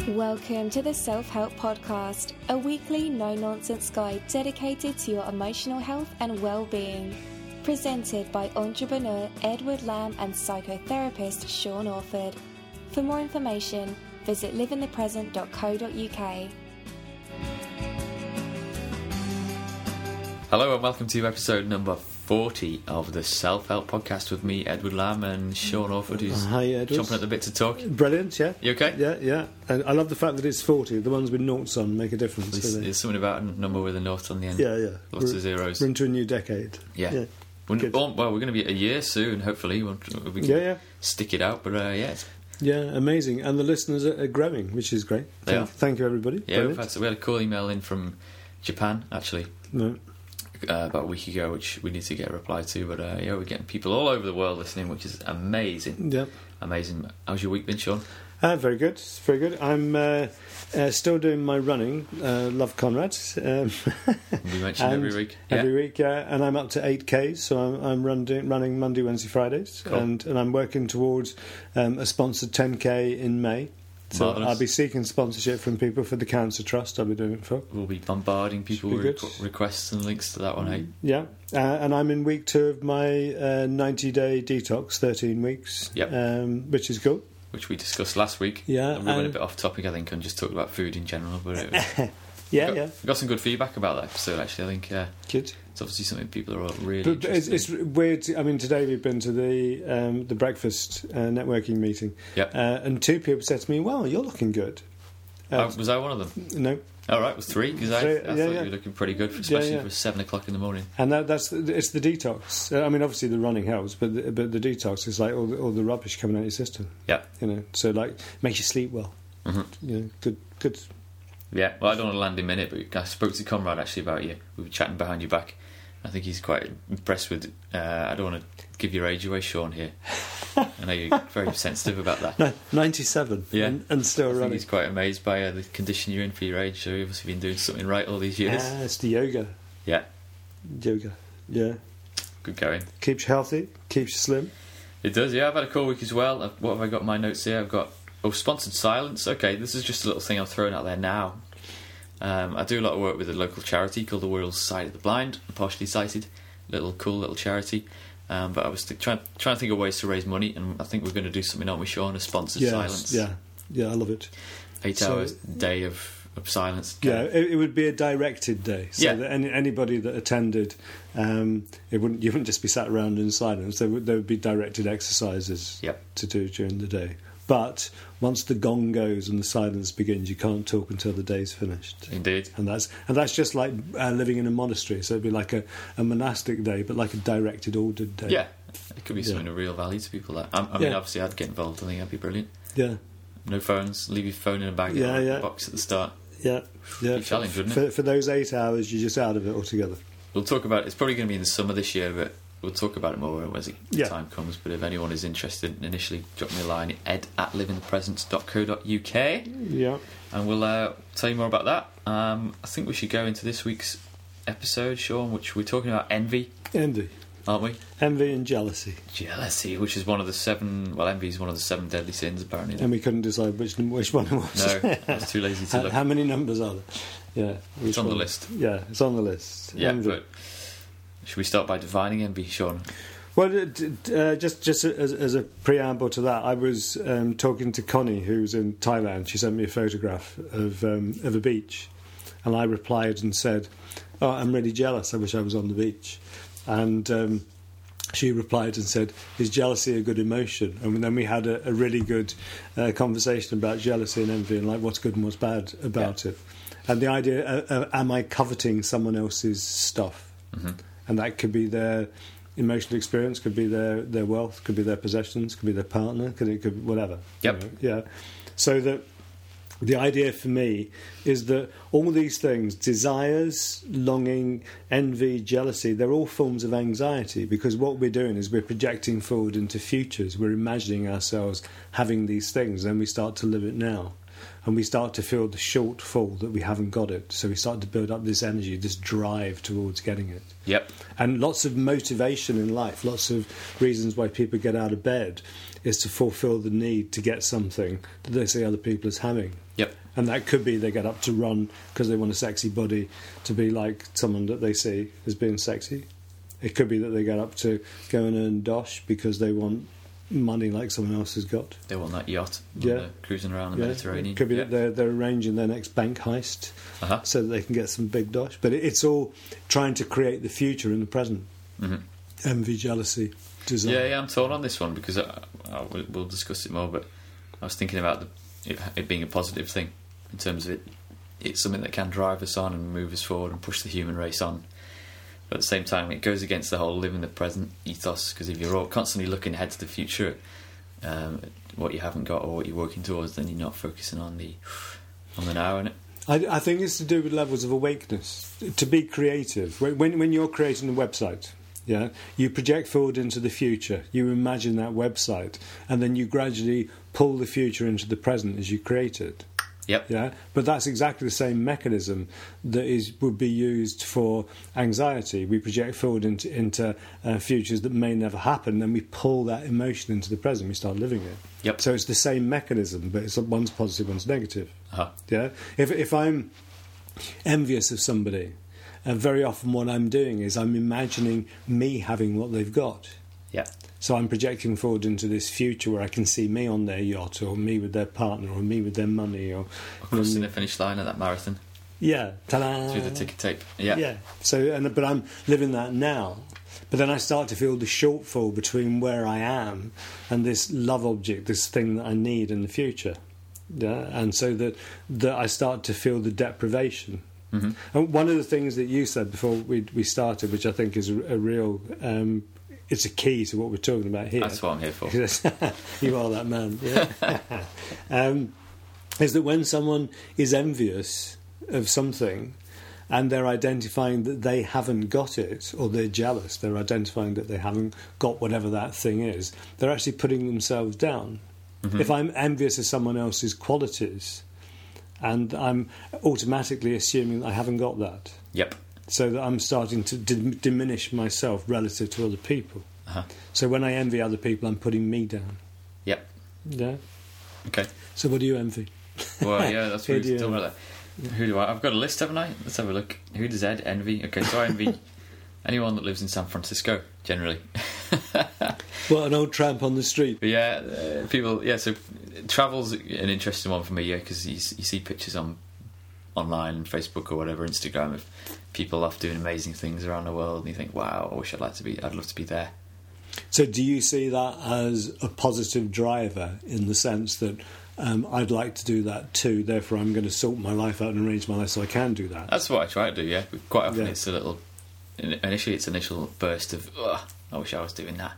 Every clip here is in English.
Welcome to the Self-Help Podcast, a weekly no-nonsense guide dedicated to your emotional health and well-being. Presented by entrepreneur Edward Lamb and psychotherapist Sean Orford. For more information, visit liveinthepresent.co.uk. Hello and welcome to episode number 40 of the Self-Help Podcast with me, Edward Lamb, and Sean Orford, who's chomping at the bit to talk. Brilliant, yeah. You okay? Yeah. And I love the fact that it's 40. The ones with noughts on make a difference. There's something about a number with a nought on the end. Yeah. Lots of zeros. We're into a new decade. Yeah. We're going to be a year soon, hopefully. We can stick it out, but Yeah, amazing. And the listeners are growing, which is great. Thank you, everybody. Yeah, we had a cool email in from Japan, actually. No. About a week ago, which we need to get a reply to, but we're getting people all over the world listening, which is amazing. Yeah, amazing. How's your week been, Sean? Very good. I'm still doing my running. Love Conrad. We mention every week. Every week, and I'm up to 8Ks, so I'm running Monday, Wednesday, Fridays, cool. and I'm working towards a sponsored 10K in May. So Marvellous. I'll be seeking sponsorship from people for the Cancer Trust. I'll be doing it for. We'll be bombarding people with requests and links to that one, hey? Yeah, and I'm in week 2 of my 90-day detox, 13 weeks, which is cool. Which we discussed last week. Yeah. And we went a bit off topic, I think, and just talked about food in general. But we got some good feedback about that episode, actually. I think good. It's obviously something people are all really interested it's weird. I mean, today we've been to the breakfast networking meeting. Yep. And 2 people said to me, "Well, you're looking good." Was I one of them? No. All right, it was 3 because I thought you were looking pretty good, especially for 7 o'clock in the morning. And it's the detox. I mean, obviously the running helps, but the detox is like all the rubbish coming out of your system. Yeah. So like makes you sleep well. Mm-hmm. Good. Yeah. Well, I don't want to land him in it, but I spoke to Conrad actually about you. We were chatting behind your back. I think he's quite impressed with. I don't want to give your age away, Sean. Here, I know you're very sensitive about that. No, 97. Yeah, and still running. I think he's quite amazed by the condition you're in for your age. So you've obviously been doing something right all these years. Yeah, it's the yoga. Yeah, yoga. Yeah, good going. Keeps you healthy, keeps you slim. It does. Yeah, I've had a cool week as well. What have I got in my notes here? I've got sponsored silence. Okay, this is just a little thing I'm throwing out there now. I do a lot of work with a local charity called the World Society of the Blind and Partially Sighted. Cool little charity. But I was trying to think of ways to raise money, and I think we're going to do something, aren't we, Sean? A sponsored silence. Yeah, I love it. 8 hours a day of silence. Yeah, it would be a directed day, so that anybody that attended, you wouldn't just be sat around in silence. There would be directed exercises to do during the day. But once the gong goes and the silence begins, you can't talk until the day's finished. Indeed. And that's just like living in a monastery. So it'd be like a monastic day, but like a directed, ordered day. Yeah, it could be something of real value to people. I mean, obviously, I'd get involved. I think that'd be brilliant. Yeah. No phones. Leave your phone in a bag. Box at the start. Yeah. Be challenge, wouldn't it? For those 8 hours, you're just out of it altogether. We'll talk about it. It's probably going to be in the summer this year, but we'll talk about it more as the time comes. But if anyone is interested, initially drop me a line, ed@liveinthepresent.co.uk. Yeah. And we'll tell you more about that. I think we should go into this week's episode, Sean, which we're talking about envy. Envy. Aren't we? Envy and jealousy. Jealousy, which is one of the 7... Well, envy is one of the 7 deadly sins, apparently. And we couldn't decide which one it was. No, I was too lazy to look. How many numbers are there? Yeah. It's on the list. Yeah, it's on the list. Yeah, envy. but should we start by defining envy, Sean? Well, just as a preamble to that, I was talking to Connie, who's in Thailand. She sent me a photograph of a beach, and I replied and said, "Oh, I'm really jealous. I wish I was on the beach." And she replied and said, "Is jealousy a good emotion?" And then we had a really good conversation about jealousy and envy and like what's good and what's bad about it. And the idea, am I coveting someone else's stuff? Mm-hmm. And that could be their emotional experience, could be their wealth, could be their possessions, could be their partner, could be whatever. Yep. Yeah. So that the idea for me is that all these things, desires, longing, envy, jealousy, they're all forms of anxiety, because what we're doing is we're projecting forward into futures. We're imagining ourselves having these things, and we start to live it now. and we start to feel the shortfall that we haven't got it. So we start to build up this energy, this drive towards getting it. Yep. And lots of motivation in life, lots of reasons why people get out of bed is to fulfil the need to get something that they see other people as having. Yep. And that could be they get up to run because they want a sexy body to be like someone that they see as being sexy. It could be that they get up to go and earn dosh because they want money like someone else has got. They want that yacht. Yeah. Cruising around the Mediterranean. It could be that they're arranging their next bank heist so that they can get some big dosh. But it's all trying to create the future in the present. Mm-hmm. Envy, jealousy, desire. Yeah, I'm torn on this one because we'll discuss it more, but I was thinking about it being a positive thing in terms of it's something that can drive us on and move us forward and push the human race on. But at the same time, it goes against the whole live in the present ethos, because if you're all constantly looking ahead to the future, what you haven't got or what you're working towards, then you're not focusing on the now, innit? I think it's to do with levels of awakeness. To be creative. When you're creating a website, you project forward into the future, you imagine that website, and then you gradually pull the future into the present as you create it. Yep. Yeah, but that's exactly the same mechanism that would be used for anxiety. We project forward into futures that may never happen, then we pull that emotion into the present. We start living it. Yep. So it's the same mechanism, but one's positive, one's negative. Uh-huh. Yeah. If I'm envious of somebody, very often what I'm doing is I'm imagining me having what they've got. Yeah. So I'm projecting forward into this future where I can see me on their yacht, or me with their partner, or me with their money, or crossing the finish line of that marathon. Yeah, ta-da! Through the ticker tape. Yeah. Yeah. So, but I'm living that now. But then I start to feel the shortfall between where I am and this love object, this thing that I need in the future. Yeah, and so that I start to feel the deprivation. Mm-hmm. And one of the things that you said before we started, which I think is a real. It's a key to what we're talking about here. That's what I'm here for. You are that man. Yeah. Is that when someone is envious of something and they're identifying that they haven't got it, or they're jealous, they're identifying that they haven't got whatever that thing is, they're actually putting themselves down. Mm-hmm. If I'm envious of someone else's qualities, and I'm automatically assuming that I haven't got that. Yep. So that I'm starting to diminish myself relative to other people. Uh-huh. So when I envy other people, I'm putting me down. Yep. Yeah. Okay. So what do you envy? Well, yeah, that's what we're talking about. Who do I? I've got a list, haven't I? Let's have a look. Who does Ed envy? Okay, so I envy anyone that lives in San Francisco, generally. What, an old tramp on the street? But yeah, people. Yeah, so travel's an interesting one for me. Yeah, because you see pictures online, Facebook or whatever, Instagram, of people off doing amazing things around the world, and you think, wow, I wish I'd love to be there. So do you see that as a positive driver, in the sense that I'd like to do that too, therefore I'm going to sort my life out and arrange my life so I can do that? That's what I try to do, yeah. Quite often it's a little, initially it's an initial burst of, I wish I was doing that.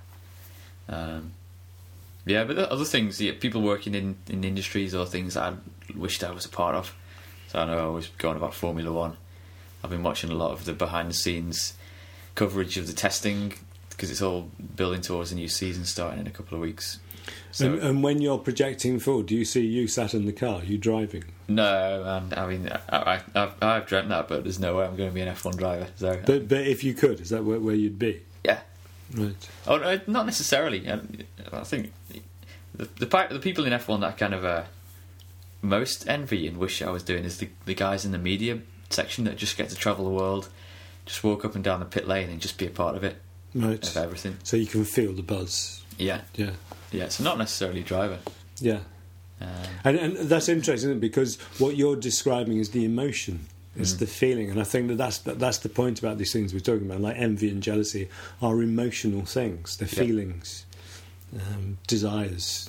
Yeah, but other things, people working in industries or things that I wished I was a part of. So I know I was going about Formula 1. I've been watching a lot of the behind-the-scenes coverage of the testing, because it's all building towards a new season starting in a couple of weeks. So, and when you're projecting forward, do you see you sat in the car, you driving? No, and I mean, I've dreamt that, but there's no way I'm going to be an F1 driver. So, but if you could, is that where you'd be? Yeah. Right. Oh, not necessarily. I think the people in F1 that I kind of most envy and wish I was doing is the guys in the media section that just get to travel the world, just walk up and down the pit lane and just be a part of it. Right. Of everything. So you can feel the buzz. Yeah. Yeah. Yeah, so not necessarily a driver. Yeah. And that's interesting, isn't it? Because what you're describing is the emotion, it's the feeling, and I think that's the point about these things we're talking about, like envy and jealousy are emotional things. They're feelings, desires,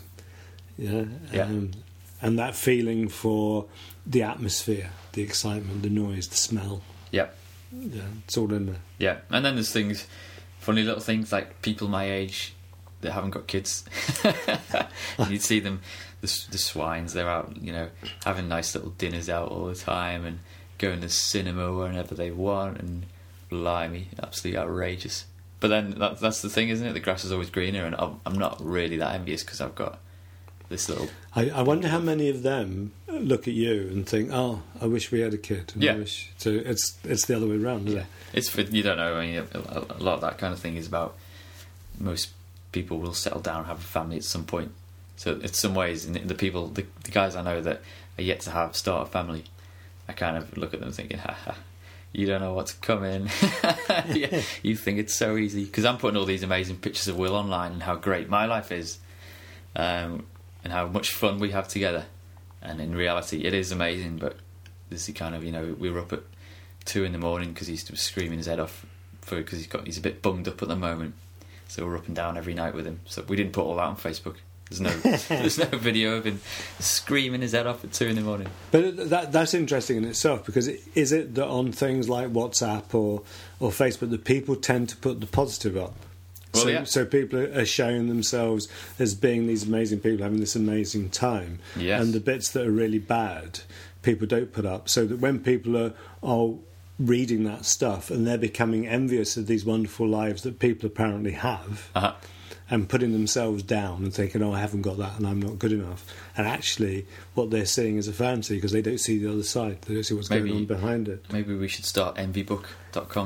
and that feeling for the atmosphere, the excitement, the noise, the smell. Yeah, it's all in there. Yeah, and then there's things, funny little things like people my age that haven't got kids. You'd see them, the swines, they're out, having nice little dinners out all the time and going to cinema whenever they want, and blimey, absolutely outrageous. But then that's the thing, isn't it? The grass is always greener, and I'm not really that envious because I've got this little. I wonder how many of them look at you and think, "Oh, I wish we had a kid." And Yeah. So it's the other way around, isn't it? It's for, you don't know. I mean, a lot of that kind of thing is about most people will settle down and have a family at some point. So in some ways, the guys I know that are yet to start a family, I kind of look at them thinking, "Ha, you don't know what's coming." Yeah, you think it's so easy, because I'm putting all these amazing pictures of Will online and how great my life is, and how much fun we have together. And in reality, it is amazing. But this is kind of, we were up at 2 a.m. because he's screaming his head off because he's a bit bunged up at the moment. So we're up and down every night with him. So we didn't put all that on Facebook. There's no video of him screaming his head off at 2 a.m. But that's interesting in itself, because is it that on things like WhatsApp or Facebook that people tend to put the positive up? Well, So people are showing themselves as being these amazing people having this amazing time. Yes. And the bits that are really bad, people don't put up. So that when people are reading that stuff and they're becoming envious of these wonderful lives that people apparently have, and putting themselves down and thinking, "Oh, I haven't got that and I'm not good enough." And actually what they're seeing is a fantasy, because they don't see the other side. They don't see what's going on behind it. Maybe we should start envybook.com.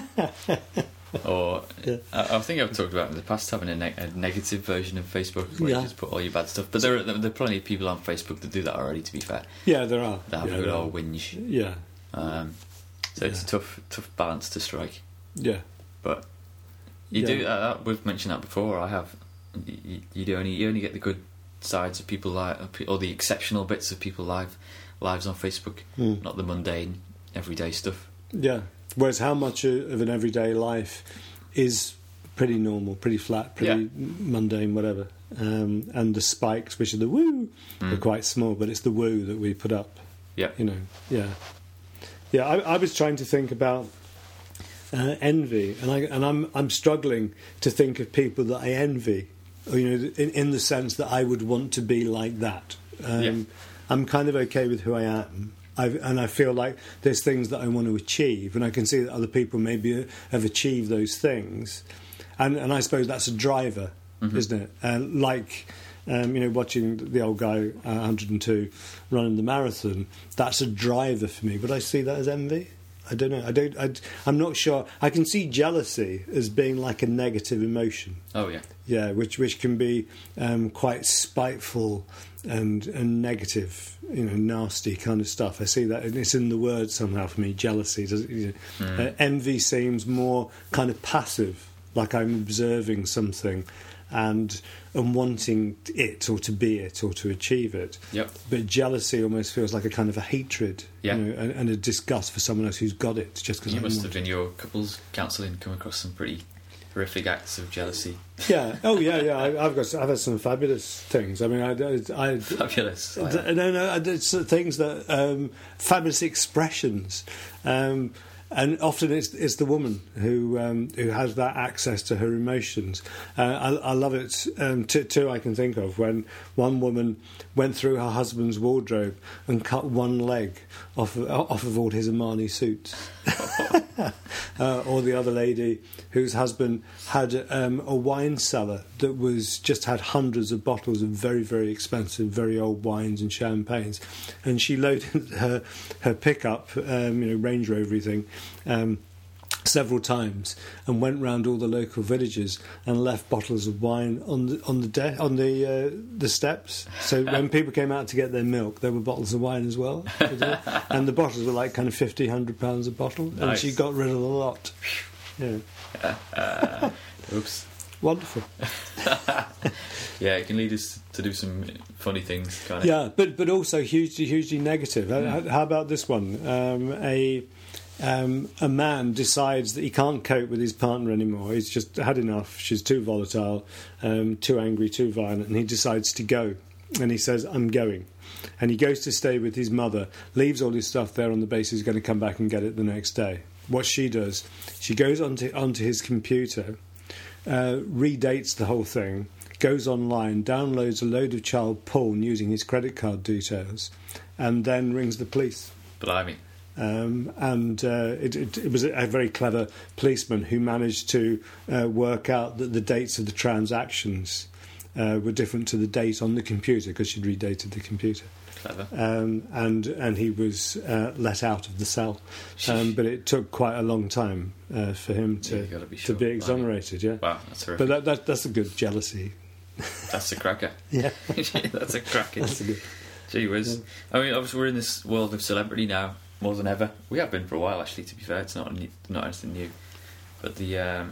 Or I think I've talked about in the past having a negative version of Facebook where you just put all your bad stuff. But there are plenty of people on Facebook that do that already, to be fair. Yeah, there are. They have a good old whinge. Yeah. So it's a tough balance to strike. Yeah. But you do. We've mentioned that before. I have. You only get the good sides of people or the exceptional bits of people's lives on Facebook, not the mundane, everyday stuff. Yeah. Whereas how much of an everyday life is pretty normal, pretty flat, pretty mundane, whatever. And the spikes, which are the woo, are quite small, but it's the woo that we put up. Yeah. Yeah. I was trying to think about envy, and I'm struggling to think of people that I envy, in the sense that I would want to be like that. I'm kind of okay with who I am. And I feel like there's things that I want to achieve, and I can see that other people maybe have achieved those things, and I suppose that's a driver, isn't it? Watching the old guy 102 running the marathon, that's a driver for me. But I see that as envy. I don't know. I'm not sure. I can see jealousy as being like a negative emotion. Oh yeah. Yeah, which can be quite spiteful and negative, nasty kind of stuff. I see that, and it's in the word somehow for me. Jealousy. Envy seems more kind of passive, like I'm observing something and wanting it or to be it or to achieve it. Yep. But jealousy almost feels like a kind of a hatred, and a disgust for someone else who's got it. Just because you must have, in your couples counselling, come across some pretty horrific acts of jealousy. Yeah. Oh, yeah. I've had some fabulous things. I mean, I fabulous. No. It's things that fabulous expressions. And often it's the woman who has that access to her emotions. I love it. Two I can think of, when one woman went through her husband's wardrobe and cut one leg off of all his Armani suits. Or the other lady whose husband had a wine cellar that just had hundreds of bottles of very, very expensive, very old wines and champagnes, and she loaded her pickup, Range Rover thing, several times, and went round all the local villages and left bottles of wine on the steps. So when people came out to get their milk, there were bottles of wine as well, and the bottles were like kind of £50-100 a bottle. Nice. And she got rid of a lot. Yeah. Oops. Wonderful. Yeah, it can lead us to do some funny things, kind of. Yeah, but also hugely negative. How about this one? A man decides that he can't cope with his partner anymore. He's just had enough. She's too volatile, too angry, too violent, and he decides to go. And he says, "I'm going." And he goes to stay with his mother, leaves all his stuff there on the basis he's going to come back and get it the next day. What she does, she goes onto his computer, redates the whole thing, goes online, downloads a load of child porn using his credit card details, and then rings the police. Blimey. It was a very clever policeman who managed to work out that the dates of the transactions were different to the date on the computer because she'd redated the computer. Clever. And he was let out of the cell, but it took quite a long time for him to be exonerated. Yeah. Wow, that's terrific. But that's a good jealousy. That's a cracker. Yeah, that's a cracker. that's a good. Gee whiz. Yeah. I mean, obviously we're in this world of celebrity now more than ever. We have been for a while, actually. To be fair, it's not anything new. But the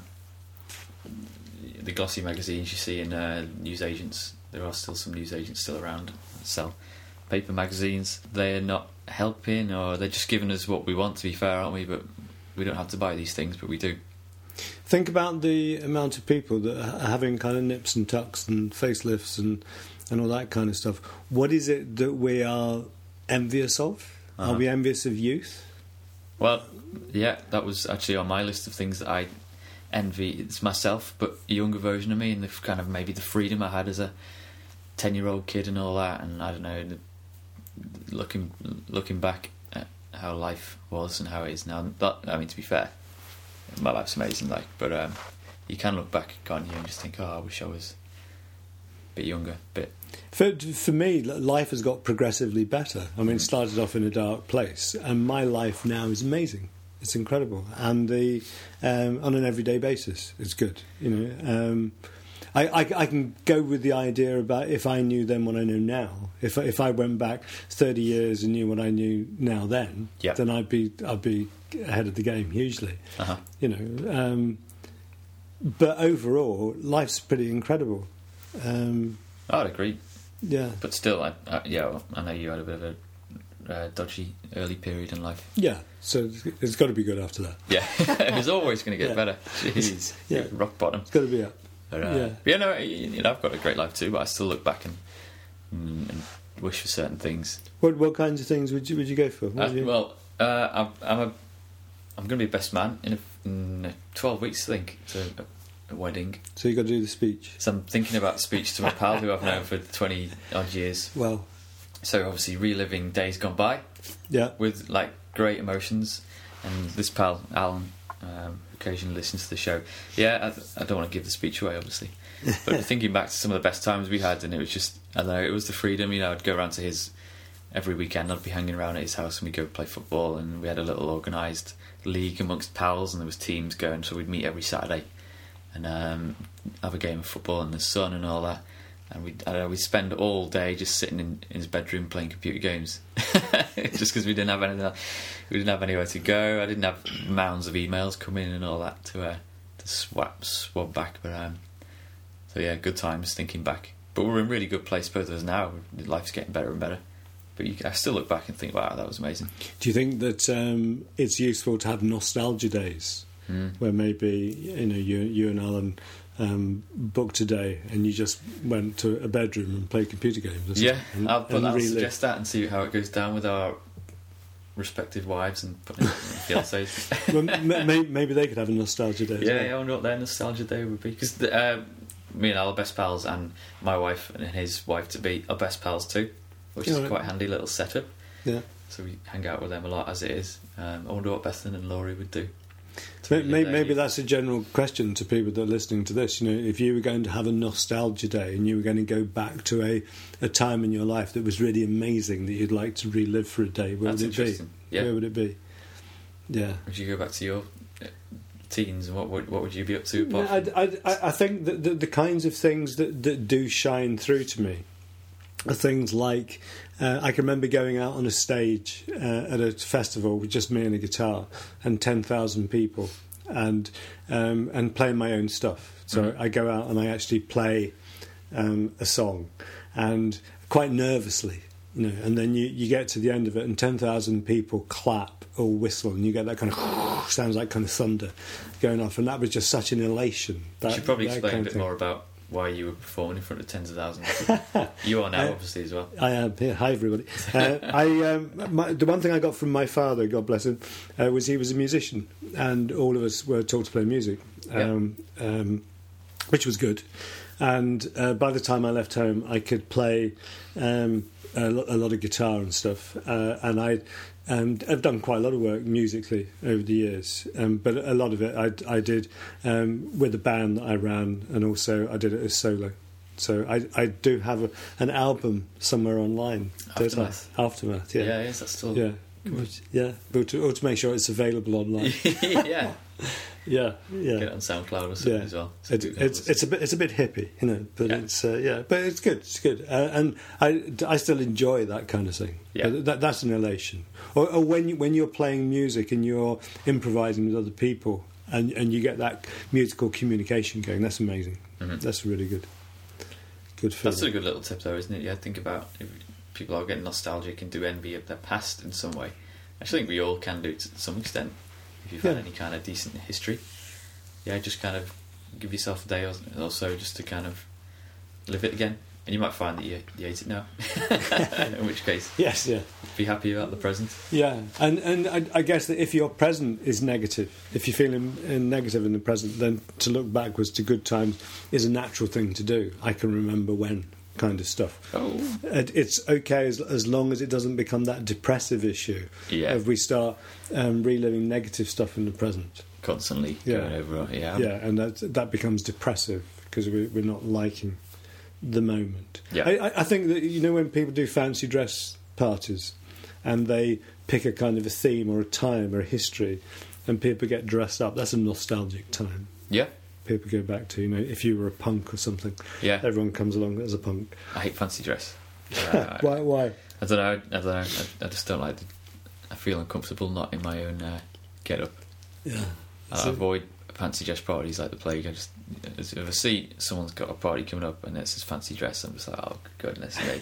glossy magazines you see in newsagents, there are still some newsagents still around that sell paper magazines. They're not helping, or they're just giving us what we want, to be fair, aren't we? But we don't have to buy these things, but we do. Think about the amount of people that are having kind of nips and tucks and facelifts and all that kind of stuff. What is it that we are envious of? Are we envious of youth? Well, yeah, that was actually on my list of things that I envy. It's myself, but a younger version of me, and the kind of maybe the freedom I had as a 10-year-old kid and all that. And I don't know, looking back at how life was and how it is now. I mean, to be fair, my life's amazing, but you can look back, can't you, and just think, I wish I was a bit younger, For me, life has got progressively better. I mean, it started off in a dark place, and my life now is amazing. It's incredible, and on an everyday basis, it's good. You know, I can go with the idea about if I knew then what I know now. If I went back 30 years and knew what I knew now then, then I'd be ahead of the game hugely. You know, but overall, life's pretty incredible. I'd agree. Yeah, but still, I know you had a bit of a dodgy early period in life. Yeah, so it's got to be good after that. Yeah, it's always going to get better. Jeez, rock bottom. It's got to be up. But, I've got a great life too, but I still look back and wish for certain things. What kinds of things would you go for? I'm going to be best man in 12 weeks, I think. It's a wedding. So you've got to do the speech. So I'm thinking about the speech to my pal who I've known for 20 odd years. Well, so obviously reliving days gone by. Yeah. With like great emotions, and this pal Alan occasionally listens to the show. Yeah, I don't want to give the speech away, obviously, but thinking back to some of the best times we had, and it was just, I don't know, it was the freedom. You know, I'd go around to his every weekend. I'd be hanging around at his house and we'd go play football, and we had a little organised league amongst pals, and there was teams going, so we'd meet every Saturday and have a game of football in the sun and all that. And we'd spend all day just sitting in his bedroom playing computer games, just because we didn't have anything else. We didn't have anywhere to go. I didn't have mounds of emails come in and all that to swab back. But so yeah, good times thinking back. But we're in really good place, both of us now. Life's getting better and better. But I still look back and think, wow, that was amazing. Do you think that it's useful to have nostalgia days where maybe you and Alan booked a day and you just went to a bedroom and played computer games? I'll suggest that and see how it goes down with our respective wives and fiancés. Well, maybe they could have a nostalgia day. Yeah, I wonder what their nostalgia day would be, because me and Al are best pals, and my wife and his wife to be are best pals too, which is quite a handy little setup. Yeah. So we hang out with them a lot as it is. I wonder what Bethan and Laurie would do. Maybe that's a general question to people that are listening to this. You know, if you were going to have a nostalgia day and you were going to go back to a time in your life that was really amazing that you'd like to relive for a day, where would it be? Yeah. Where would it be? Yeah. Would you go back to your teens, and what would you be up to? I think that the kinds of things that do shine through to me are things like I can remember going out on a stage at a festival with just me and a guitar and 10,000 people, and playing my own stuff. So I go out and I actually play a song, and quite nervously, and then you get to the end of it and 10,000 people clap or whistle, and you get that kind of sounds like kind of thunder going off, and that was just such an elation. You should probably explain a bit more about why you were performing in front of tens of thousands. You are now, obviously, as well. I am. Yeah, hi, everybody. The one thing I got from my father, God bless him, was he was a musician, and all of us were taught to play music, which was good. And by the time I left home, I could play a lot of guitar and stuff, and I've done quite a lot of work musically over the years, but a lot of it I did with a band that I ran, and also I did it as solo. So I do have an album somewhere online. Aftermath, yeah. Yeah, is that still? Yeah, but to make sure it's available online. Yeah. Yeah. Get it on SoundCloud or something as well. It's a bit hippie, but it's but it's good. It's good, and I still enjoy that kind of thing. Yeah, but that's an elation. Or when you're playing music and you're improvising with other people, and you get that musical communication going. That's amazing. Mm-hmm. That's really good. Good feeling. That's a good little tip, though, isn't it? Yeah, think about if people are getting nostalgic and do envy of their past in some way. I think we all can do it to some extent. If you've had any kind of decent history, just kind of give yourself a day or so just to kind of live it again, and you might find that you hate it now. In which case, be happy about the present. Yeah, and I guess that if your present is negative, if you're feeling negative in the present, then to look backwards to good times is a natural thing to do. I can remember when kind of stuff. It's okay as long as it doesn't become that depressive issue. If we start reliving negative stuff in the present constantly going over and that becomes depressive because we're not liking the moment. I think that when people do fancy dress parties and they pick a kind of a theme or a time or a history and people get dressed up, that's a nostalgic time. People go back to, if you were a punk or something. Everyone comes along as a punk. I hate fancy dress. Why? I don't know. I just don't like. I feel uncomfortable not in my own get up. I avoid fancy dress parties like the plague. If I see someone's got a party coming up and it's fancy dress, I'm just like, oh goodness me.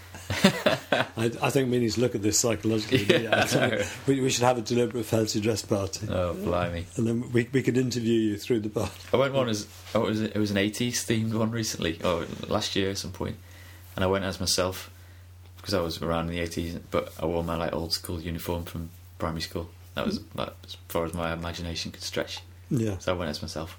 I think we need to look at this psychologically. We should have a deliberate fancy dress party. Oh, blimey. And then we could interview you through the bar. I went one it was an 80s themed one recently, last year at some point, and I went as myself because I was around in the 80s, but I wore my old school uniform from primary school. That was about as far as my imagination could stretch. So I went as myself.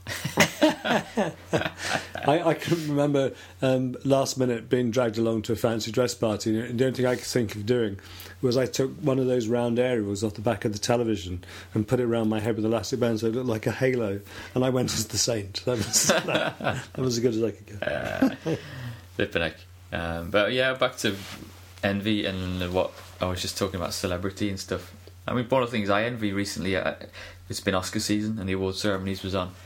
I can remember last minute being dragged along to a fancy dress party, and the only thing I could think of doing was I took one of those round aerials off the back of the television and put it around my head with elastic bands so it looked like a halo, and I went as the saint. That was as good as I could go. Flipping heck. But back to envy and what I was just talking about, celebrity and stuff. I mean, one of the things I envy recently, it's been Oscar season and the award ceremony was on,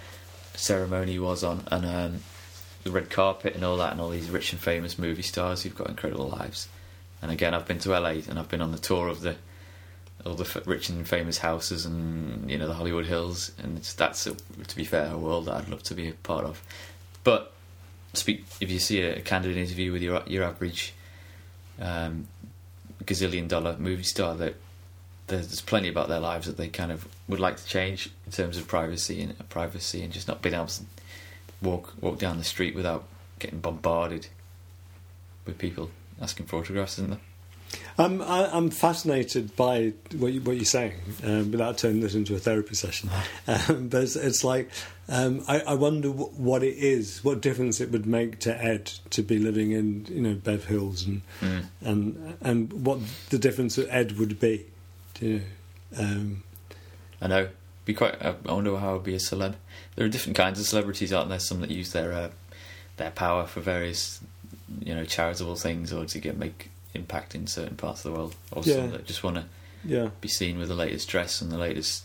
and the red carpet and all that, and all these rich and famous movie stars who've got incredible lives. And again, I've been to LA and I've been on the tour of all the rich and famous houses and the Hollywood Hills, and that's to be fair, a world that I'd love to be a part of. But if you see a candid interview with your average gazillion-dollar movie star, that there's plenty about their lives that they kind of would like to change in terms of privacy and just not being able to walk down the street without getting bombarded with people asking for autographs, isn't there? I'm fascinated by what you're saying, without turning this into a therapy session. But it's like I wonder what it is, what difference it would make to Ed to be living in Bev Hills and what the difference that Ed would be. I know. I wonder how it would be a celeb. There are different kinds of celebrities, aren't there? Some that use their power for various, charitable things or to make impact in certain parts of the world, or some that just want to be seen with the latest dress and the latest,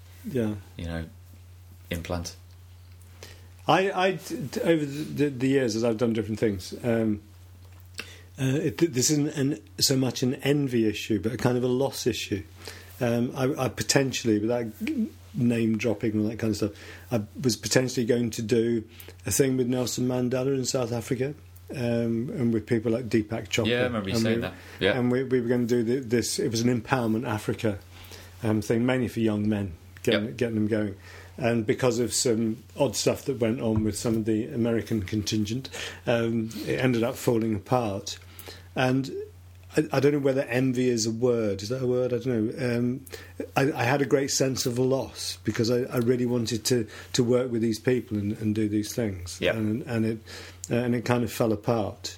implant. I over the years as I've done different things. This isn't so much an envy issue, but a kind of a loss issue. I potentially, without name dropping and all that kind of stuff, I was potentially going to do a thing with Nelson Mandela in South Africa, and with people like Deepak Chopra. Yeah, I remember you saying that. Yeah, and we were going to do this. It was an Empowerment Africa thing, mainly for young men, getting them going. And because of some odd stuff that went on with some of the American contingent, it ended up falling apart. And I don't know whether envy is a word. Is that a word? I don't know. I had a great sense of loss because I really wanted to work with these people and do these things. Yeah. And it kind of fell apart.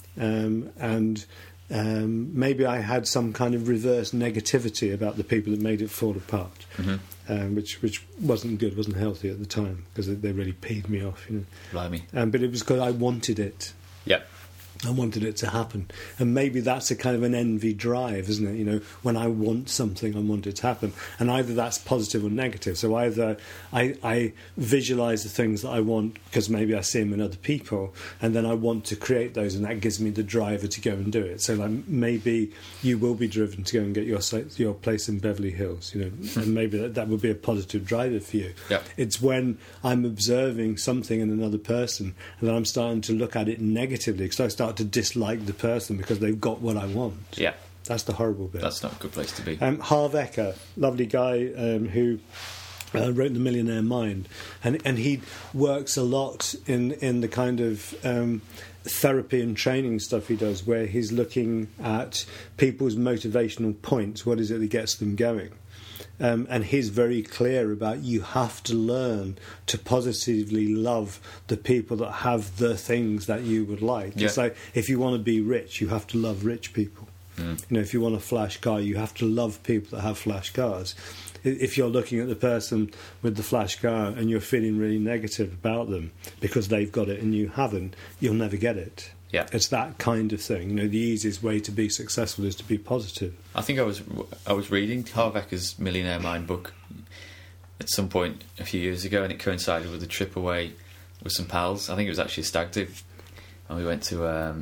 Maybe I had some kind of reverse negativity about the people that made it fall apart, which wasn't good, wasn't healthy at the time because they really peed me off. Blimey. But it was because I wanted it. Yeah. I wanted it to happen. And maybe that's a kind of an envy drive, isn't it? You know, when I want something, I want it to happen. And either that's positive or negative. So either I visualise the things that I want because maybe I see them in other people, and then I want to create those, and that gives me the driver to go and do it. So like maybe you will be driven to go and get your place in Beverly Hills, you know, and maybe that would be a positive driver for you. Yeah. It's when I'm observing something in another person and then I'm starting to look at it negatively because I start to dislike the person because they've got what I want. Yeah. That's the horrible bit. That's not a good place to be. Harv Eker, lovely guy who wrote The Millionaire Mind, and he works a lot in the kind of therapy and training stuff he does, where he's looking at people's motivational points. What is it that gets them going? And he's very clear about you have to learn to positively love the people that have the things that you would like. Yeah. It's like if you want to be rich, you have to love rich people. You know, if you want a flash car, you have to love people that have flash cars. If you're looking at the person with the flash car and you're feeling really negative about them because they've got it and you haven't, you'll never get it. Yeah. It's that kind of thing. You know, the easiest way to be successful is to be positive. I think I was reading Harv Eker's Millionaire Mind book at some point a few years ago, and it coincided with a trip away with some pals. I think it was actually a stag do, and we went to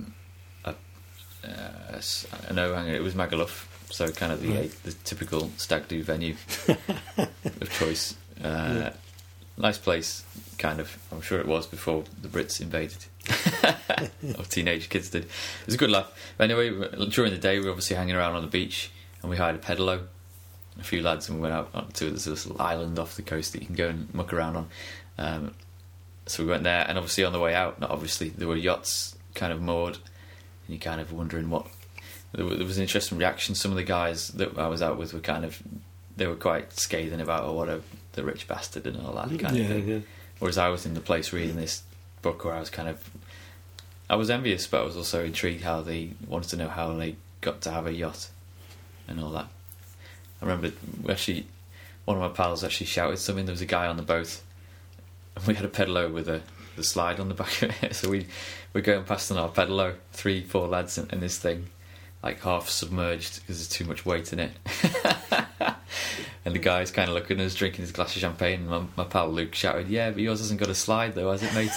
it was Magaluf, so kind of the typical stag do venue of choice. Nice place, kind of. I'm sure it was before the Brits invaded. Or teenage kids did. It was a good laugh. But anyway, during the day we were obviously hanging around on the beach, and we hired a pedalo, a few lads, and we went out to this little island off the coast that you can go and muck around on. So we went there, and obviously on the way out, there were yachts kind of moored, and you're kind of wondering what. There was an interesting reaction. Some of the guys that I was out with they were quite scathing about, what the rich bastard and all that kind of thing. Yeah. Whereas I was in the place reading this book where I was envious, but I was also intrigued how they wanted to know how they got to have a yacht and all that. I remember one of my pals actually shouted something. There was a guy on the boat, and we had a pedalo with the slide on the back of it. So we're going past on our pedalo, 3-4 lads in this thing, like half submerged because there's too much weight in it. And the guy's kind of looking at us, drinking his glass of champagne, and my pal Luke shouted, "Yeah, but yours hasn't got a slide though, has it, mate?"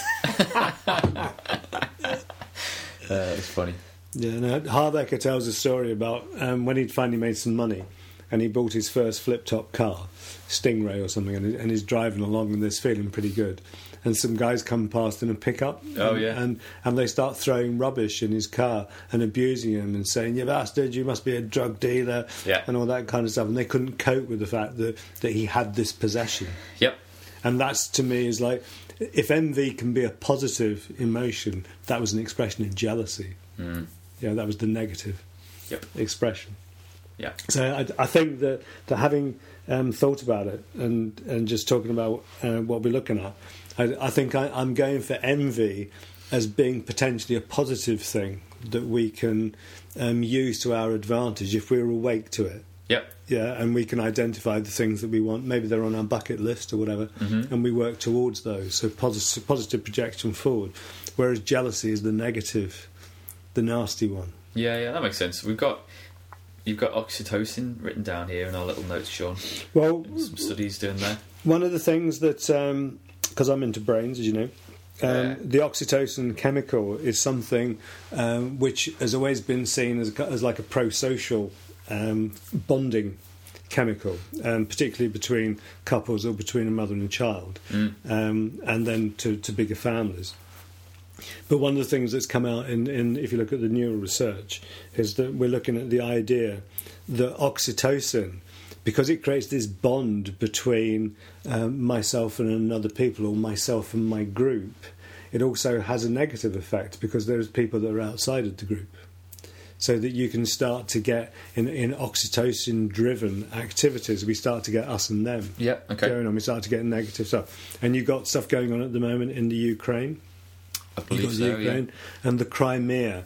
It was funny. Yeah, no, Harv Eker tells a story about when he'd finally made some money and he bought his first flip-top car, Stingray or something, and he's driving along and he's feeling pretty good. And some guys come past in a pickup. Oh, yeah. And they start throwing rubbish in his car and abusing him and saying, "You bastard, you must be a drug dealer," and all that kind of stuff. And they couldn't cope with the fact that he had this possession. Yep. And that's, to me, is like, if envy can be a positive emotion, that was an expression of jealousy. Yeah, that was the negative expression. Yeah. So I think that having thought about it and just talking about what we're looking at, I think I'm going for envy as being potentially a positive thing that we can use to our advantage if we're awake to it. Yep. Yeah, and we can identify the things that we want. Maybe they're on our bucket list or whatever, and we work towards those. So positive projection forward, whereas jealousy is the negative, the nasty one. Yeah, that makes sense. You've got oxytocin written down here in our little notes, Sean. Well, some studies doing there. One of the things that, because I'm into brains, as you know, the oxytocin chemical is something which has always been seen as like a pro-social bonding chemical, particularly between couples or between a mother and a child, and then to bigger families. But one of the things that's come out in if you look at the neural research, is that we're looking at the idea that oxytocin, because it creates this bond between myself and another people, or myself and my group, it also has a negative effect because there's people that are outside of the group. So that you can start to get, in oxytocin-driven activities, we start to get us and them going on. We start to get negative stuff. And you've got stuff going on at the moment in the Ukraine. I believe so, Ukraine, and the Crimea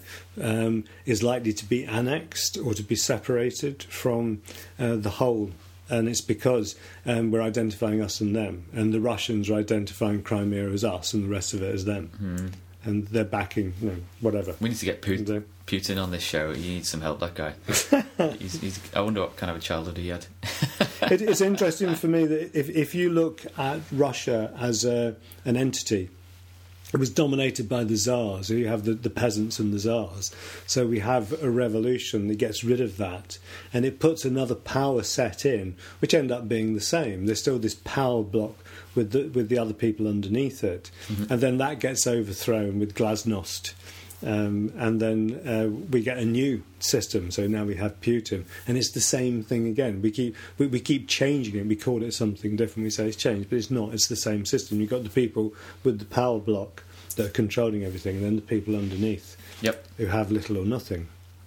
is likely to be annexed or to be separated from the whole. And it's because we're identifying us and them. And the Russians are identifying Crimea as us and the rest of it as them. and they're backing, whatever. We need to get Putin on this show. He needs some help, that guy. I wonder what kind of a childhood he had. It's interesting for me that if you look at Russia as an entity, it was dominated by the Tsars. So you have the peasants and the Tsars. So we have a revolution that gets rid of that, and it puts another power set in, which end up being the same. There's still this power block with the other people underneath it, and then that gets overthrown with Glasnost. And then we get a new system. So now we have Putin, and it's the same thing again. We keep changing it. We call it something different. We say it's changed, but it's not. It's the same system. You've got the people with the power block that are controlling everything, and then the people underneath, who have little or nothing.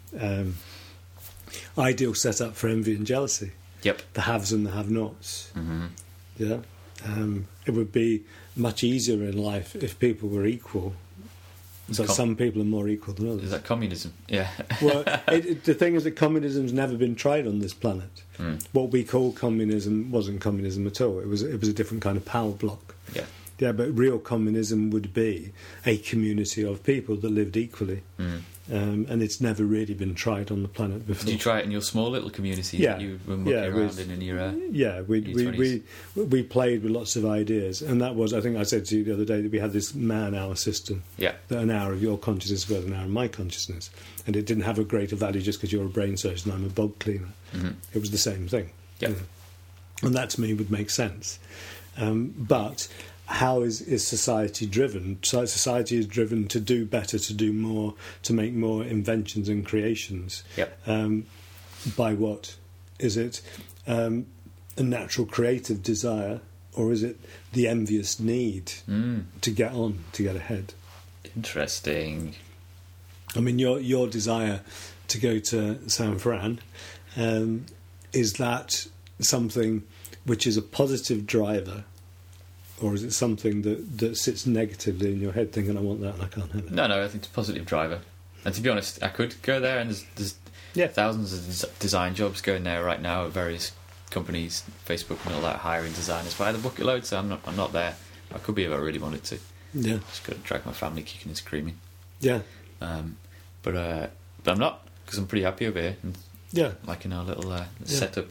Ideal setup for envy and jealousy. The haves and the have-nots. Yeah, it would be much easier in life if people were equal. So some people are more equal than others. Is that communism? Yeah. Well, the thing is that communism's never been tried on this planet. What we call communism wasn't communism at all. It was a different kind of power block. Yeah, but real communism would be a community of people that lived equally. And it's never really been tried on the planet before. Did you try it in your small little community that you were mucking around in your we played with lots of ideas, and that was, I think I said to you the other day, that we had this man-hour system. That an hour of your consciousness was an hour of my consciousness, and it didn't have a greater value just because you're a brain surgeon and I'm a bog cleaner. It was the same thing. And that to me would make sense. But how is society driven? Society is driven to do better, to do more, to make more inventions and creations. By what? Is it a natural creative desire, or is it the envious need to get on, to get ahead? Interesting. I mean, your desire to go to San Fran, is that something which is a positive driver? Or is it something that sits negatively in your head, thinking, I want that and I can't have it? No, I think it's a positive driver. And to be honest, I could go there, and there's thousands of design jobs going there right now at various companies, Facebook and all that, hiring designers by the bucket load. So I'm not there. I could be if I really wanted to. Just got to drag my family kicking and screaming. But I'm not, because I'm pretty happy over here. And liking our little setup.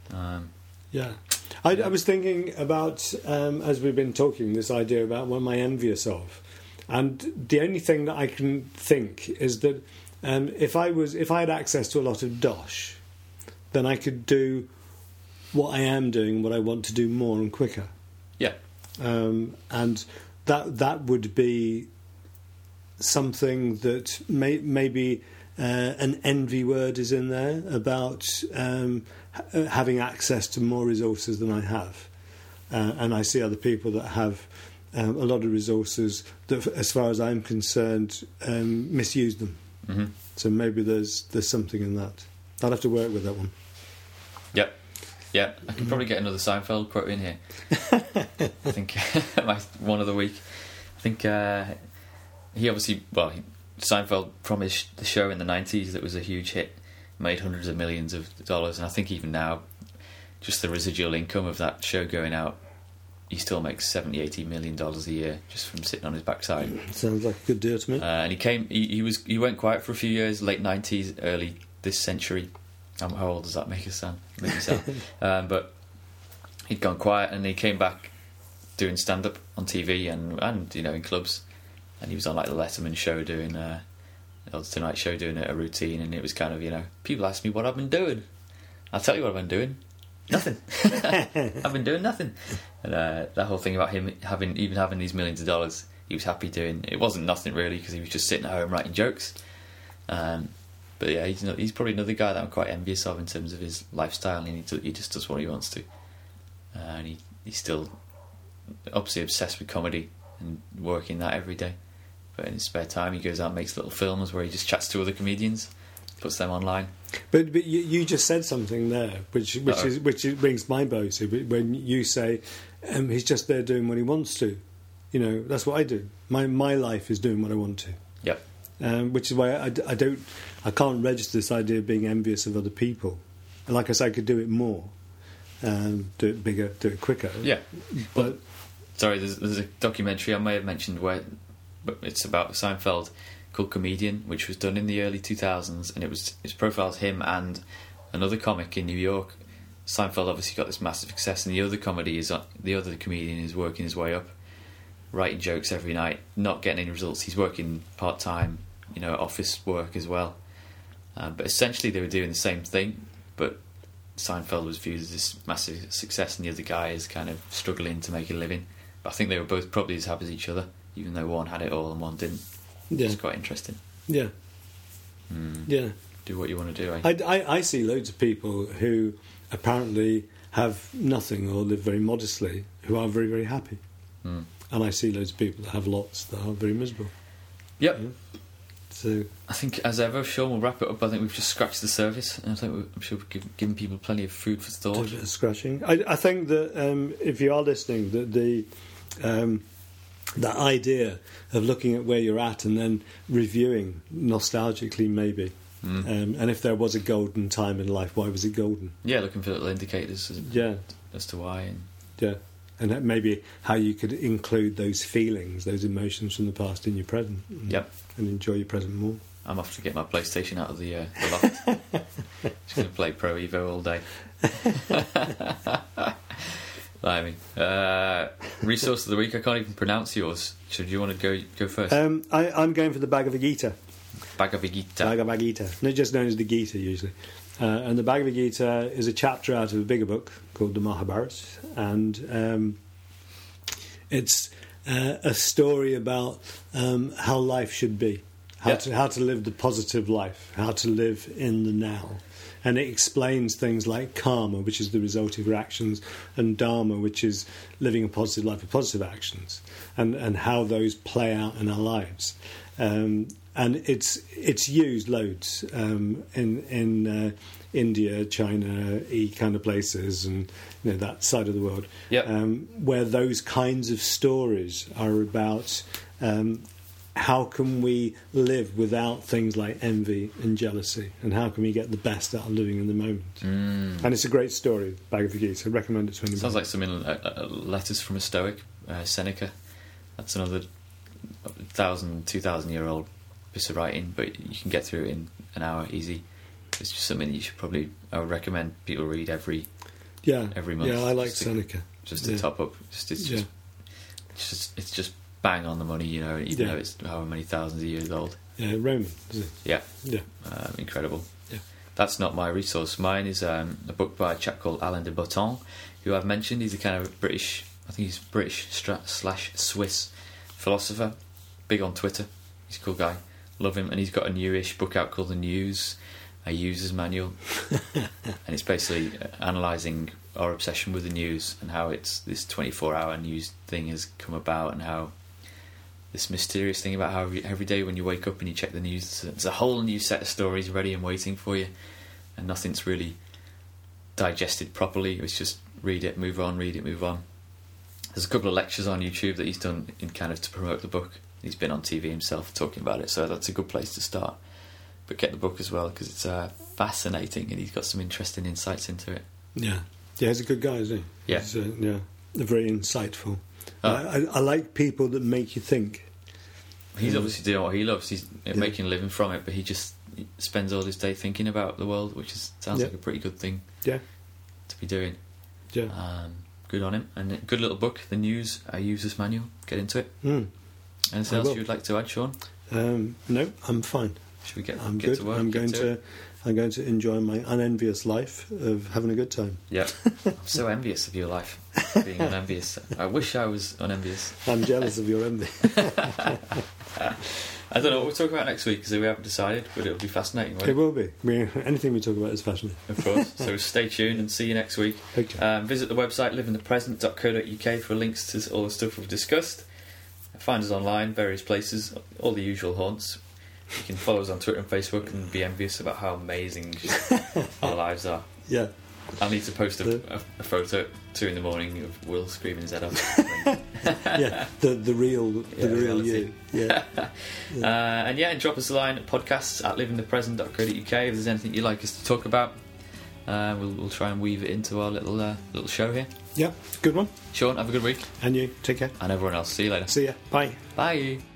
I was thinking about, as we've been talking, this idea about what am I envious of, and the only thing that I can think is that if I had access to a lot of dosh, then I could do what I am doing, what I want to do more and quicker. And that would be something that maybe an envy word is in there about having access to more resources than I have, and I see other people that have a lot of resources that, as far as I'm concerned, misuse them. So maybe there's something in that. I'll have to work with that one. I can probably get another Seinfeld quote in here. I think my one of the week. I think he obviously, Seinfeld promised the show in the 90s that was a huge hit, made hundreds of millions of dollars, and I think even now, just the residual income of that show going out, he still makes $70-80 million a year just from sitting on his backside. Sounds like a good deal to me. And he went quiet for a few years, late 90s, early this century. How old does that make me sound? But he'd gone quiet, and he came back doing stand-up on TV and in clubs, and he was on like the Letterman show doing the Tonight Show doing a routine, and it was kind of, people ask me what I've been doing. I'll tell you what I've been doing. Nothing. I've been doing nothing. And that whole thing about him having these millions of dollars, he was happy doing. It wasn't nothing really, because he was just sitting at home writing jokes. But yeah, he's probably another guy that I'm quite envious of in terms of his lifestyle, and he just does what he wants to. And he's still obviously obsessed with comedy and working that every day. But in his spare time, he goes out and makes little films where he just chats to other comedians, puts them online. But you just said something there, which rings my bow to. When you say he's just there doing what he wants to, that's what I do. My life is doing what I want to. Which is why I can't register this idea of being envious of other people. And like I say, I could do it more, do it bigger, do it quicker. But sorry, there's a documentary I may have mentioned where but it's about Seinfeld, called Comedian, which was done in the early 2000s, and it profiles him and another comic in New York. Seinfeld obviously got this massive success, and the other comedian is working his way up, writing jokes every night, not getting any results. He's working part-time, office work as well. But essentially they were doing the same thing, but Seinfeld was viewed as this massive success and the other guy is kind of struggling to make a living. But I think they were both probably as happy as each other, even though one had it all and one didn't. Yeah. It's quite interesting. Yeah. Yeah. Do what you want to do, eh? I see loads of people who apparently have nothing or live very modestly who are very, very happy. And I see loads of people that have lots that are very miserable. Yep. Yeah. So I think, as ever, Sean, we'll wrap it up. I think we've just scratched the surface, and I'm sure we've given people plenty of food for thought. a bit of scratching. I think that if you are listening, that that idea of looking at where you're at and then reviewing nostalgically, maybe. And if there was a golden time in life, why was it golden? Yeah, looking for little indicators as to why. And yeah, and maybe how you could include those feelings, those emotions from the past in your present. And enjoy your present more. I'm off to get my PlayStation out of the loft. Just going to play Pro Evo all day. Resource of the week. I can't even pronounce yours. Should you want to go first? I'm going for the Bhagavad Gita. Bhagavad Gita. Bhagavad Gita. They're just known as the Gita usually. And the Bhagavad Gita is a chapter out of a bigger book called the Mahabharata, and it's a story about how life should be, how to live the positive life, how to live in the now. And it explains things like karma, which is the result of your actions, and dharma, which is living a positive life with positive actions, and how those play out in our lives. And it's used loads in India, China, kind of places, and that side of the world, where those kinds of stories are about how can we live without things like envy and jealousy, and how can we get the best out of living in the moment. And it's a great story, Bhagavad Gita. I recommend it to anybody. Sounds like some letters from a Stoic, Seneca. That's another 2,000 year old piece of writing, but you can get through it in an hour easy. It's just something that I would recommend people read every month. Yeah, I like Seneca. Just to top up. It's just bang on the money, even though it's however many thousands of years old. Yeah, Roman, isn't it? Yeah. Incredible. Yeah. That's not my resource. Mine is a book by a chap called Alain de Botton, who I've mentioned. He's a kind of British / Swiss philosopher, big on Twitter. He's a cool guy. Love him. And he's got a newish book out called The News, a user's manual. And it's basically analysing our obsession with the news and how it's this 24-hour news thing has come about, and how this mysterious thing about how every day when you wake up and you check the news, there's a whole new set of stories ready and waiting for you, and nothing's really digested properly. It's just read it, move on, read it, move on. There's a couple of lectures on YouTube that he's done in kind of to promote the book. He's been on TV himself talking about it, so that's a good place to start. But get the book as well, because it's fascinating, and he's got some interesting insights into it. Yeah, he's a good guy, isn't he? Yeah. He's, very insightful. I like people that make you think. He's obviously doing what he loves. He's making a living from it, but he just spends all his day thinking about the world, which sounds like a pretty good thing to be doing. Yeah. Good on him. And a good little book, The News, a user's manual. Get into it. Anything else you would like to add, Sean? No, I'm fine. Should we get good. to work? I'm going to enjoy my unenvious life of having a good time. Yeah. I'm so envious of your life, being unenvious. I wish I was unenvious. I'm jealous of your envy. I don't know what we'll talk about next week, because we haven't decided, but it'll be fascinating, won't it? It will be. Anything we talk about is fascinating. Of course. So stay tuned and see you next week. Okay. Visit the website liveinthepresent.co.uk for links to all the stuff we've discussed. Find us online, various places, all the usual haunts. You can follow us on Twitter and Facebook and be envious about how amazing our lives are. Yeah. I'll need to post a photo at 2 in the morning of Will screaming his head off. Yeah, the real you. Yeah. And drop us a line at podcasts@livingthepresent.co.uk if there's anything you'd like us to talk about. We'll try and weave it into our little show here. Yeah, good one. Sean, have a good week. And you, take care. And everyone else, see you later. See ya. Bye. Bye.